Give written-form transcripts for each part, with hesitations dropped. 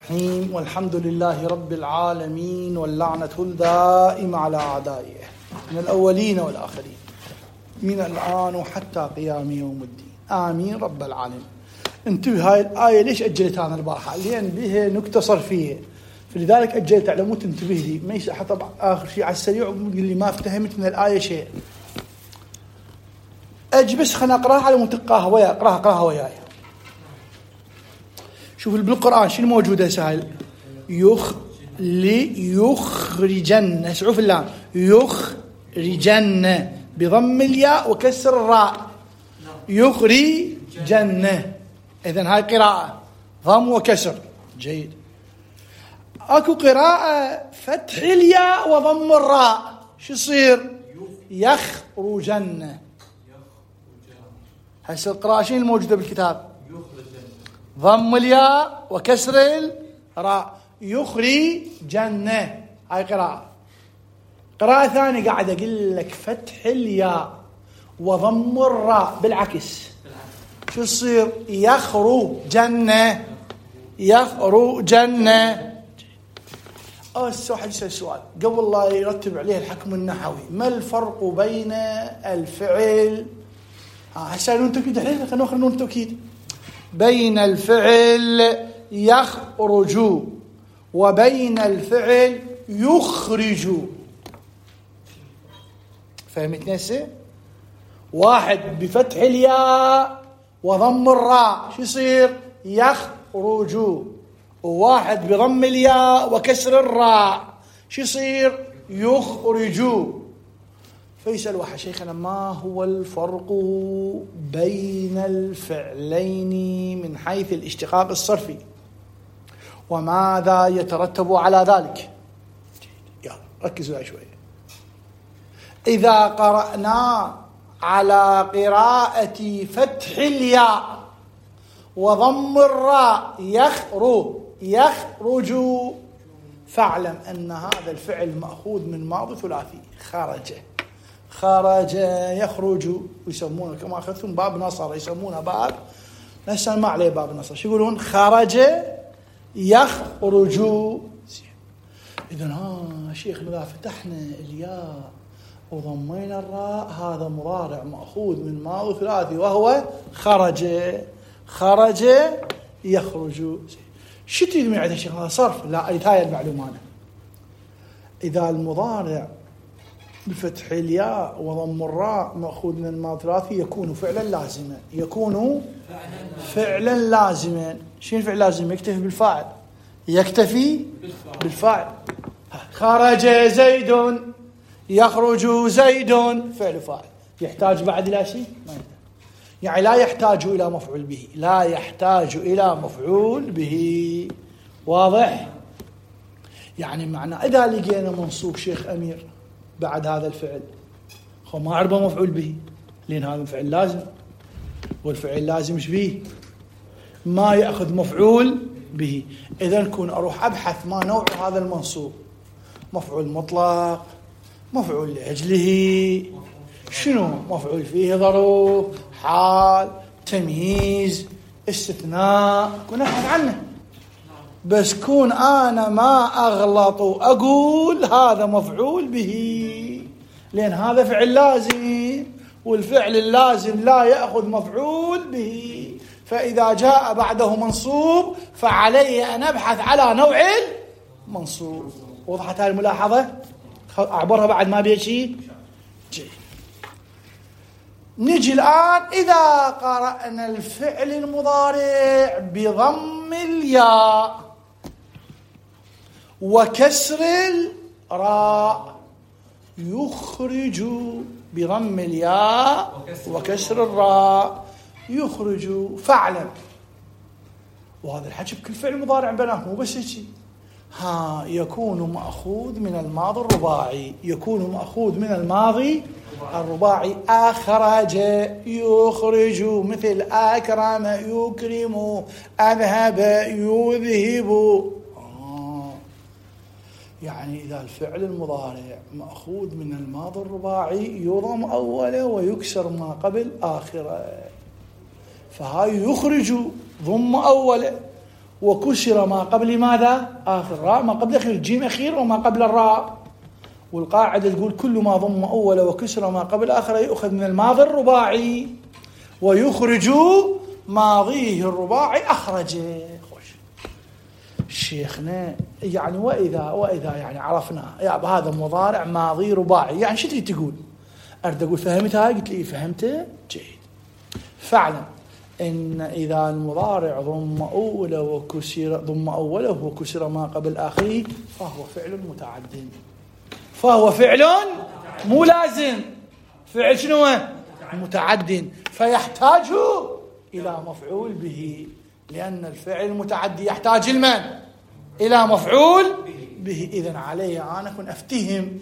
الرحيم والحمد لله رب العالمين واللعنة الدائمة على أعدائه من الأولين والآخرين من الآن وحتى قيام يوم الدين آمين رب العالمين. انتبه، هاي الآية ليش أجلت هذا البارحة؟ لأن بها نكتة صرفية، فلذلك أجلت على مود تنتبه لي. ما يصح طبعا آخر شيء على السريع اللي ما فهمت من الآية شيء بس خلنا أقرأها على مود تقراها وياي. أقرأها وياي. شوف بالقرآن شنو موجودة سهل. يخرجن، سعوف اللام، يخرجن بضم الياء وكسر الراء. يخرجن، إذن هاي قراءة ضم وكسر. جيد. أكو قراءة فتح الياء وضم الراء، شو يصير؟ يخرجن. هسه القراءة شنو الموجودة بالكتاب؟ ضم الياء وكسر الراء. يخرجن، هاي قراءة ثانية قاعد أقول لك فتح الياء وضم الراء بالعكس، شو يصير؟ يخرجن. واحد يسأل سؤال قبل لا يرتب عليه الحكم النحوي، ما الفرق بين الفعل هسه نون توكيد عليه، خلينا ناخذ نون توكيد بين الفعل يخرج وبين الفعل يخرج. فهمتني هسه؟ واحد بفتح الياء وضم الراء شو يصير؟ يخرج. وواحد بضم الياء وكسر الراء شو يصير؟ يخرج. فيسأل واحد شيخنا ما هو الفرق بين الفعلين من حيث الاشتقاق الصرفي وماذا يترتب على ذلك؟ يلا ركزوا شوي. إذا قرأنا على قراءة فتح الياء وضم الراء يخرج، فاعلم أن هذا الفعل مأخوذ من ماضي ثلاثي. خرج يخرج، ويسمونه كما أخذتم باب نصر، يسمونه باب لسه ما عليه باب نصر، شو يقولون؟ خرج يخرج. إذن شيخ إذا فتحنا الياء وضمينا الراء هذا مضارع مأخوذ من ماضي ثلاثي وهو خرج يخرج. شو تريد من عندها شيخ؟ هذا صرف؟ لا، هاي المعلومة أنا. إذا المضارع بفتح الياء وضم الراء مأخوذ من الماضي الثلاثي يكون فعلا لازما. شنو الفعل لازم؟ يكتفي بالفاعل. خرج زيد، يخرج زيد، فعل فاعل. يحتاج بعد إلى شيء؟ ما يحتاج. يعني لا يحتاج إلى مفعول به. واضح؟ يعني معنى إذا لقينا منصوب شيخ أمير بعد هذا الفعل ما عربه مفعول به، لأن هذا الفعل لازم، والفعل لازم ايش به؟ ما يأخذ مفعول به. إذا كون أروح أبحث ما نوع هذا المنصوب، مفعول مطلق، مفعول لأجله، شنو مفعول فيه، ظروف، حال، تمييز، استثناء، كون أبحث عنه. بس كون أنا ما أغلط أقول هذا مفعول به، لأن هذا فعل لازم، والفعل اللازم لا يأخذ مفعول به، فإذا جاء بعده منصوب فعلي أن أبحث على نوع المنصوب. وضحت هذه الملاحظة؟ أعبرها بعد ما بيشي. نجي الآن إذا قرأنا الفعل المضارع بضم الياء وكسر الراء، يخرج بضم الياء وكسر الراء يخرج. فاعلم، وهذا الحكي بكل فعل مضارع بناه، مو بس هيك. يكون مأخوذ من الماضي الرباعي. أخرج يخرج، مثل أكرم يكرم، أذهب يذهب. يعني إذا الفعل المضارع مأخوذ من الماضي الرباعي يضم أوله ويكسر ما قبل آخره. فهاي يخرج ضم أوله وكسر ما قبل ماذا؟ آخر الراء، ما قبل أخير، الجيم أخير وما قبل الراء. والقاعدة تقول كل ما ضم أول وكسر ما قبل آخر يؤخذ من الماضي الرباعي ويخرج ماضيه الرباعي أخرجه. شيخنا يعني وإذا يعني عرفنا يعني هذا مضارع ماضي رباعي، يعني شو تريد تقول؟ أريد أقول فهمت هاي؟ قلت لي فهمته جيد. فعلا إن إذا المضارع ضم أوله وكسر ما قبل آخره فهو فعل متعد، فهو فعل مو لازم، فعل شنو؟ متعد، فيحتاج إلى مفعول به، لأن الفعل المتعدي يحتاج المن؟ إلى مفعول به. إذن علي أنا أكون أفتهم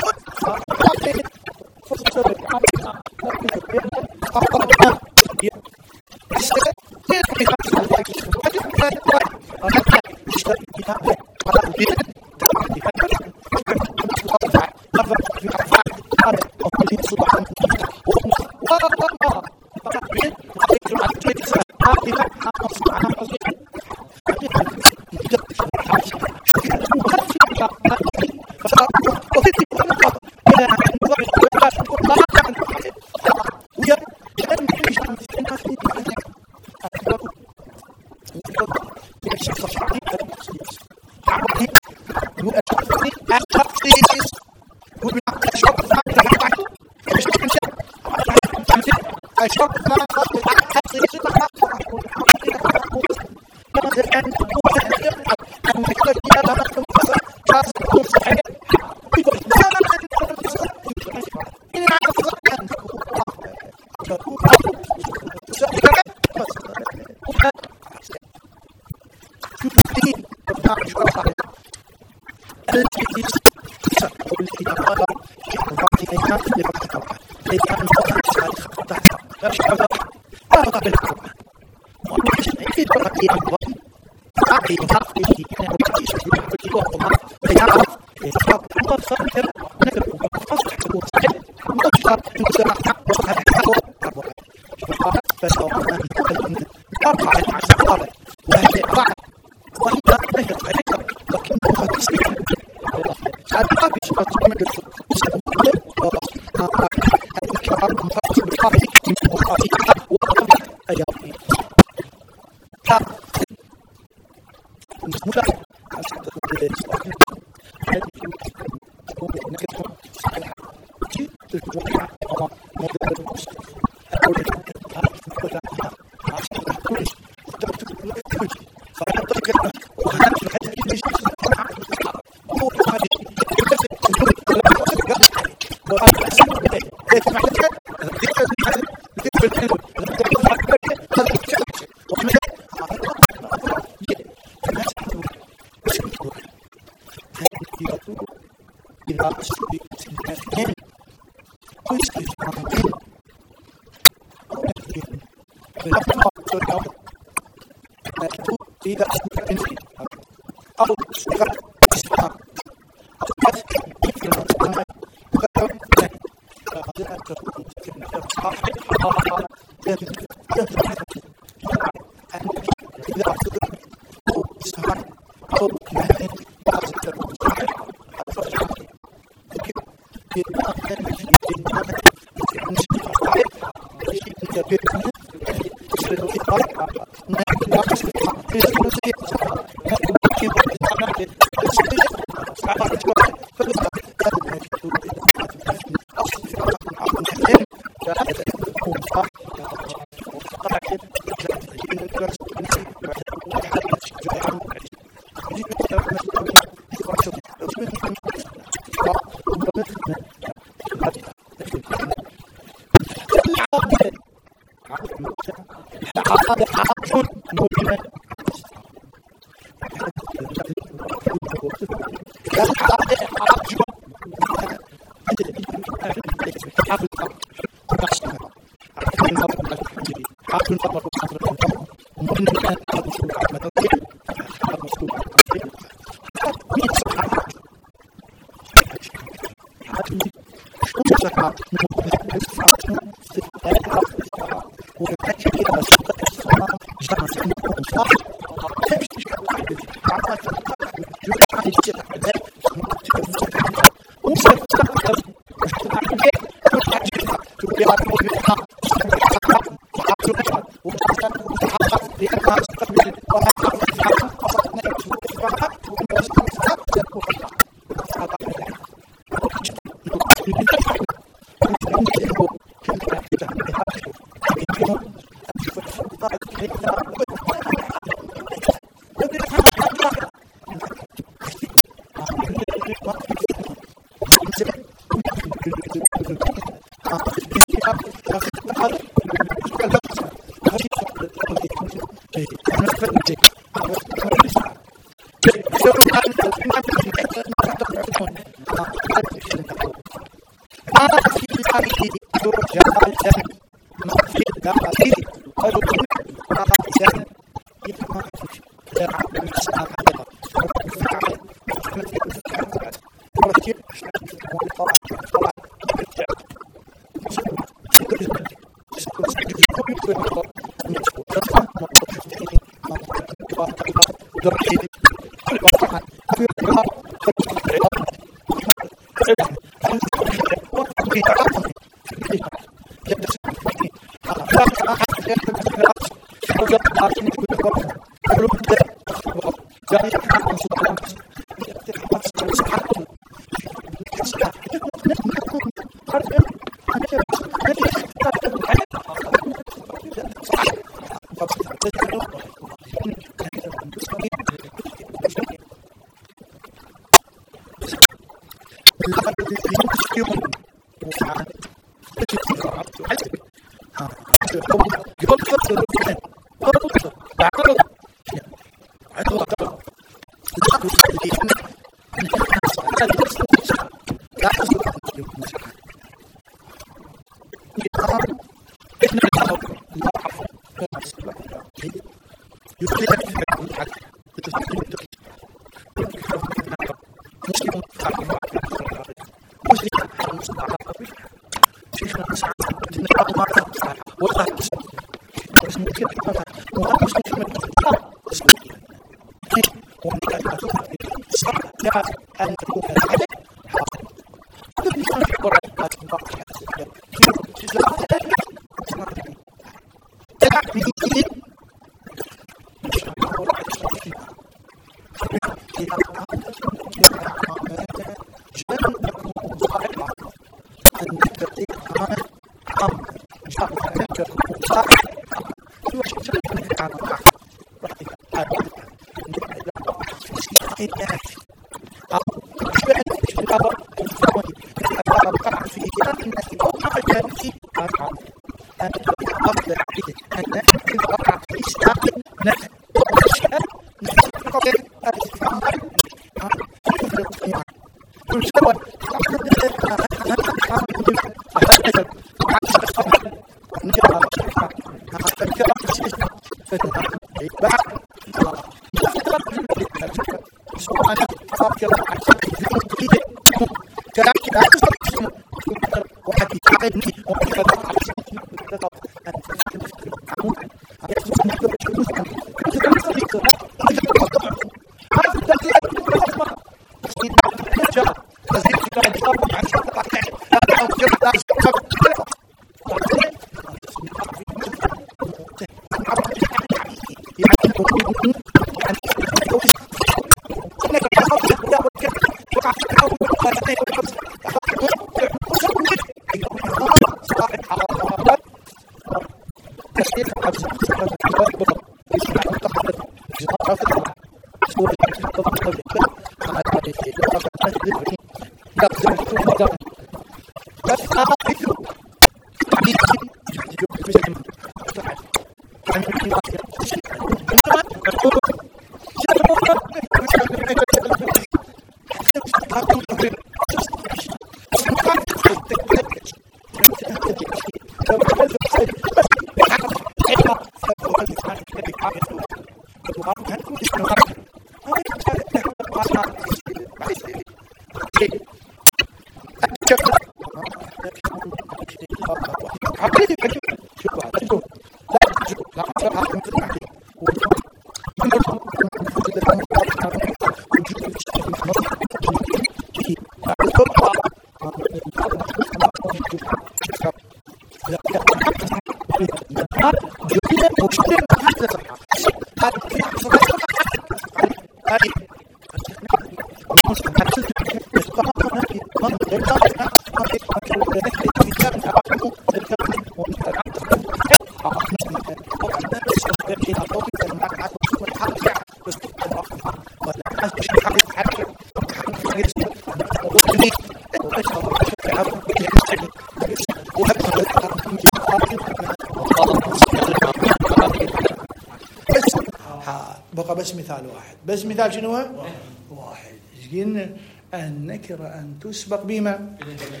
بقى بس مثال واحد، بس مثال شنو هو؟ واحد. قلنا النكرة أن تسبق بما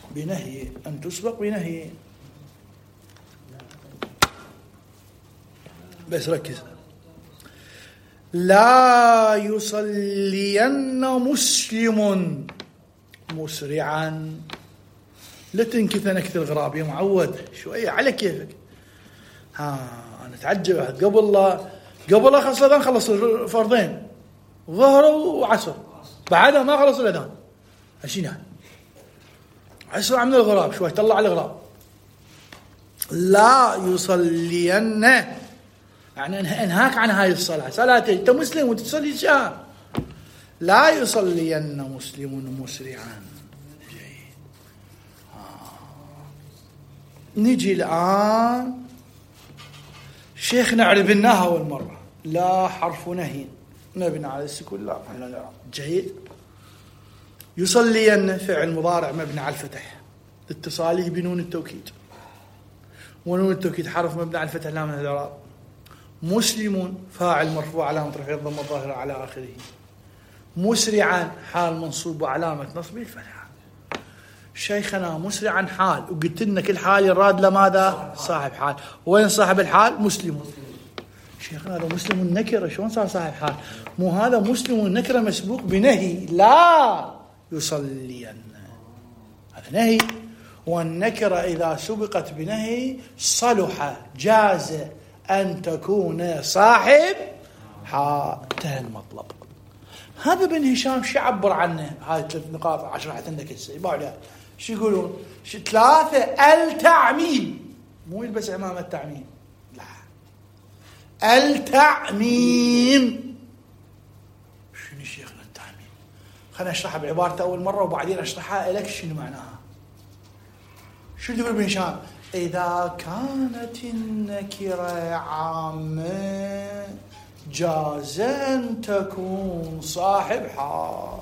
بنهي، أن تسبق بنهي. بس ركز، لا يصلين مسلم مسرعا. لا تنكث نكث الغراب يا معود، شوية على كيفك. أنا أتعجب قبل لا خلص فرضين ظهر وعصر، بعدها ما خلص الأذان. أشينا أسرع من الغراب شوي، طلع الغراب. لا يصلين يعني انهاك عن هاي الصلاة، صلاة أنت مسلم وتصلي شهر. لا يصلين مسلم مسرعا. جيد. نجي الآن شيخنا عرفناها أول مرة، لا حرف نهي مبني على السكون لا محل من الإعراب. جيد. يصلين فعل مضارع مبني على الفتح اتصاله بنون التوكيد، ونون التوكيد حرف مبني على الفتح لا من الإعراب. مسلم فاعل مرفوع علامة رفعه الضمة الظاهرة على آخره. مسرعا حال منصوب وعلامة نصبه الفتحة. شيخنا مسرعا حال، وقلت لنا كل حال يراد لماذا؟ صاحب حال. وين صاحب الحال؟ مسلم. شيخنا هذا مسلم النكرة، شلون صار صاحب حال؟ مو هذا مسلم النكرة مسبوق بنهي لا يصلين، هذا نهي. والنكرة إذا سبقت بنهي صلح جاز أن تكون صاحب حال. انتهى المطلب. هذا بن هشام شو عبر عنه؟ هاي 3 نقاط 10 حتى عندك هسه بعدها شو يقولون؟ 3 التعميم، مو يلبس عمامة التعميم، لا التعميم. شنو شيخنا التعميم؟ خلينا اشرحها بعبارته أول مرة وبعدين اشرحها لك شنو معناها. شو يقول ابن هشام؟ إذا كانت النكرة عامة جاز أن تكون صاحب حال.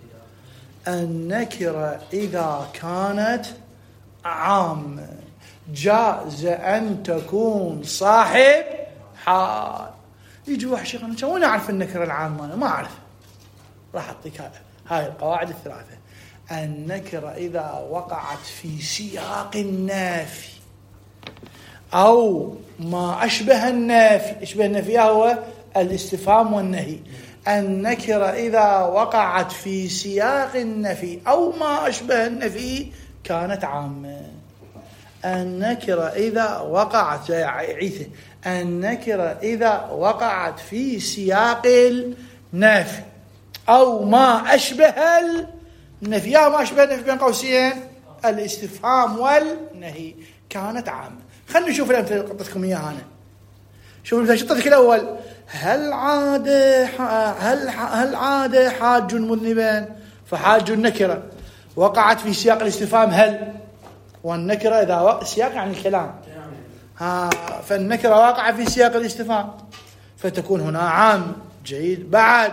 النكرة إذا كانت عامة جاز أن تكون صاحب حال. يجي واحد شيخنا وين أعرف النكرة العامة؟ أنا ما أعرف. راح أعطيك هاي القواعد الثلاثة. النكرة إذا وقعت في سياق النافي أو ما أشبه النافي، أشبه النفي هو الاستفهام والنهي. النكرة إذا وقعت في سياق النفي أو ما أشبه النفي كانت عامة. النكرة إذا وقعت عيثة، النكرة إذا وقعت في سياق النفي أو ما أشبه النفي أو ما أشبه النفي بين قوسين الاستفهام والنهي كانت عامة. خلنا نشوف الأمثلة اللي قطتكم إياها أنا. شوفوا شطتك الأول، هل عاد حاج مذنبا؟ فحاج النكرة وقعت في سياق الاستفهام هل، والنكرة إذا سياق عن الكلام فالنكرة واقعة في سياق الاستفهام فتكون هنا عام. جيد. بعد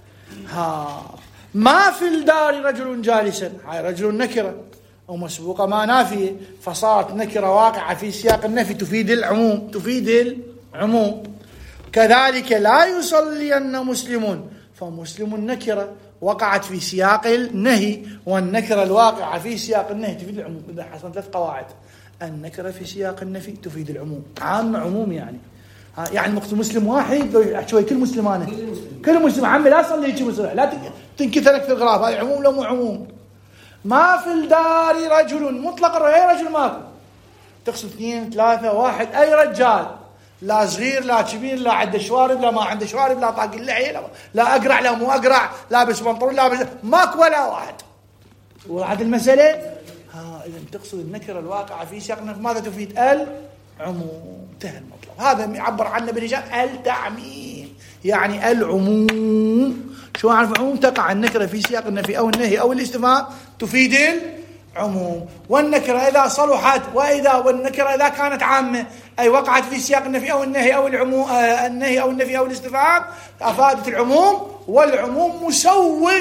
ما في الدار رجل جالسا، هاي رجل نكرة ومسبوقة ما نافية، فصارت نكرة واقعة في سياق النفي تفيد العموم. كذلك لا يصلين مسلم، فمسلم النكرة وقعت في سياق النهي، والنكرة الواقعة في سياق النهي تفيد العموم. إذا حصلت 3 قواعد: النكرة في سياق النفي تفيد العموم، عام عموم يعني مقصود مسلم واحد شوي كل مسلمان كل مسلم عمي لا صلي شيء مسلم، لا تنكثرك في الغراب، هاي عموم لا مو عموم. ما في الدار رجل مطلق، أي رجل ماكو، تقصد 2 3 1 أي رجال، لا صغير لا كبير، لا عنده شوارب لا ما عنده شوارب، لا طاق اللحية لا أقرع لا مو أقرع، لابس بنطلون لابس، ماكو ولا واحد. وهذه المسألة إذا تقصد النكرة الواقعة في سياق ماذا تفيد؟ العموم. انتهى المطلب. هذا يعبر عنه ابن هشام التعميم، يعني العموم. شو أعرف عموم؟ تقع النكرة في سياق النفي أو النهي أو الاستفهام تفيد العموم. والنكرة إذا صلحت والنكرة إذا كانت عامة أي وقعت في سياق النفي أو النهي أو العموم النهي أو النفي أو الاستفهام أفادت العموم، والعموم مسوغ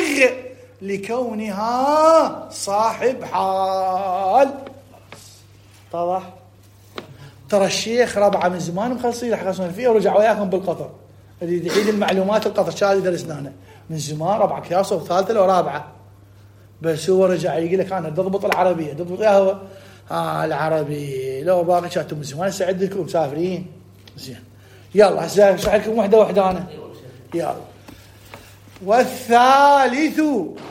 لكونها صاحب حال. طبعا ترى الشيخ رابعة من زمان مخلصين حقصنا فيه ورجع وياكم بالقطر اللي يعيد المعلومات القطر شال درسنا من زمان، رابعة كياسة وثالثة ورابعة بس هو رجع يقول لك أنا أضبط العربية، ضبط يا هو العربي لو باقي كاتب من زمان ساعدكم مسافرين زين. يلا هسه اشرح لكم وحده أنا. يلا. والثالث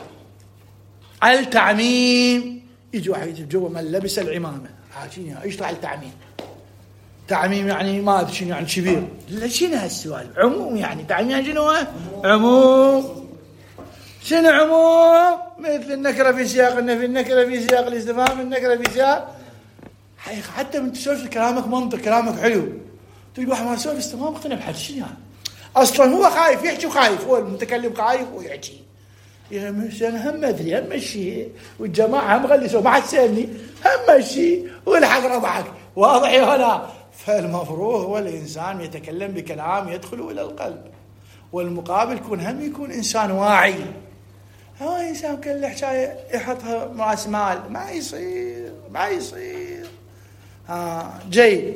التعميم. يجي واحد يجي جوا من لبس العمامة حاجين يشرح التعميم. تعميم يعني ما أدري شنو يعني كبير. لا شنو هالسؤال؟ عموم يعني تعميم يعني شنو؟ عموم. شنو عموم؟ مثل النكرة في سياق النفي، النكرة في سياق الاستفهام، النكرة في سياق حتى من تسولف كلامك منطق، كلامك حلو. تلقى واحد ما يسولف استفهام مقتنع بحد شنو يعني؟ أصلا هو خايف يحكي وخايف، هو المتكلم خايف ويحكي. يا مش أنا هم أدري هم الشيء والجماعة هم غلسوا ما حد سألني هم الشيء والحق رضحك واضح يا هلا. فالمفروض هو الإنسان يتكلم بكلام يدخل إلى القلب، والمقابل يكون إنسان واعي. هو إنسان كل حكاية يحطها رأس مال ما يصير. جيد.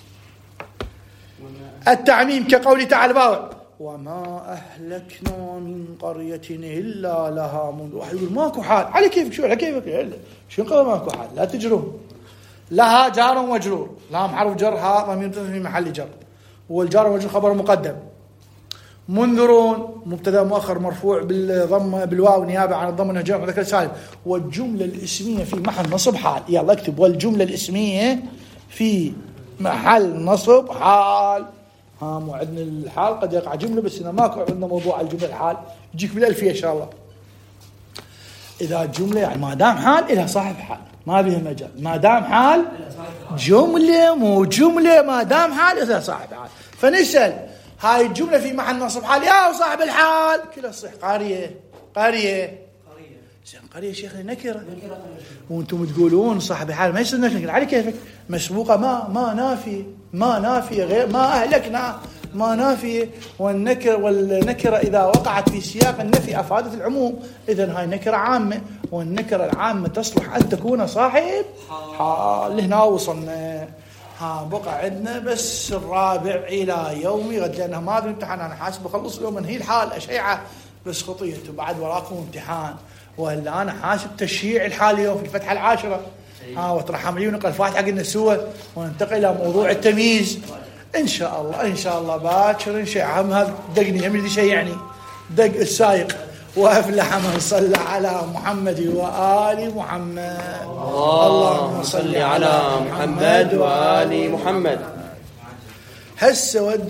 التعميم كقول تعالى باوع وما أهلكنا من قرية إلا لها منذ. واحد يقول ماكو حال على كيفك شو على كيفك شو قال ماكو حال لا تجرون. لها جار ومجرور، لام حرف جر، ها ضمير في محل جر، والجار والمجرور خبر مقدم. منذرون مبتدا مؤخر مرفوع بالضمه بالواو نيابه عن الضمه والجر مذكر سالم. والجمله الاسميه في محل نصب حال. يلا اكتب والجمله الاسميه في محل نصب حال. مو عندنا الحال قد يقع جمله بس هنا ماكو عندنا موضوع الجمله الحال يجيك بالالفيه ان شاء الله. اذا الجمله يعني ما دام حال لها صاحب حال ما بيها مجال، ما دام حال جمله مو جمله ما دام حال لها صاحب حال. فنسال هاي الجمله في محل نصب حال يا صاحب الحال كلها صح. قريه زين قريه شيخ نكره وانتم تقولون صاحب الحال ما يصير نكره على كيفك مسبوقه ما نافيه غير ما اهلكنا ما نافيه. والنكره اذا وقعت في سياق النفي افادت العموم. اذا هاي نكره عامه والنكره العامه تصلح ان تكون صاحب حال. لهنا وصلنا. بقى عندنا بس الرابع الى يومي غد لانه ما ادري امتحان انا حاسب اخلص اليوم انهي الحال اشيعه بس خطيته بعد وراكم امتحان. ولا انا حاسب تشييع الحال اليوم في الفتحه العاشره. وترحم لي ونقرا الفاتحه قلنا سوا وننتقل الى موضوع التمييز ان شاء الله باكر نشيع. هم هذا دقني هم شيء يعني دق السايق وافلح من صلى على محمد وآل محمد. اللهم صل على محمد وآل محمد. هسه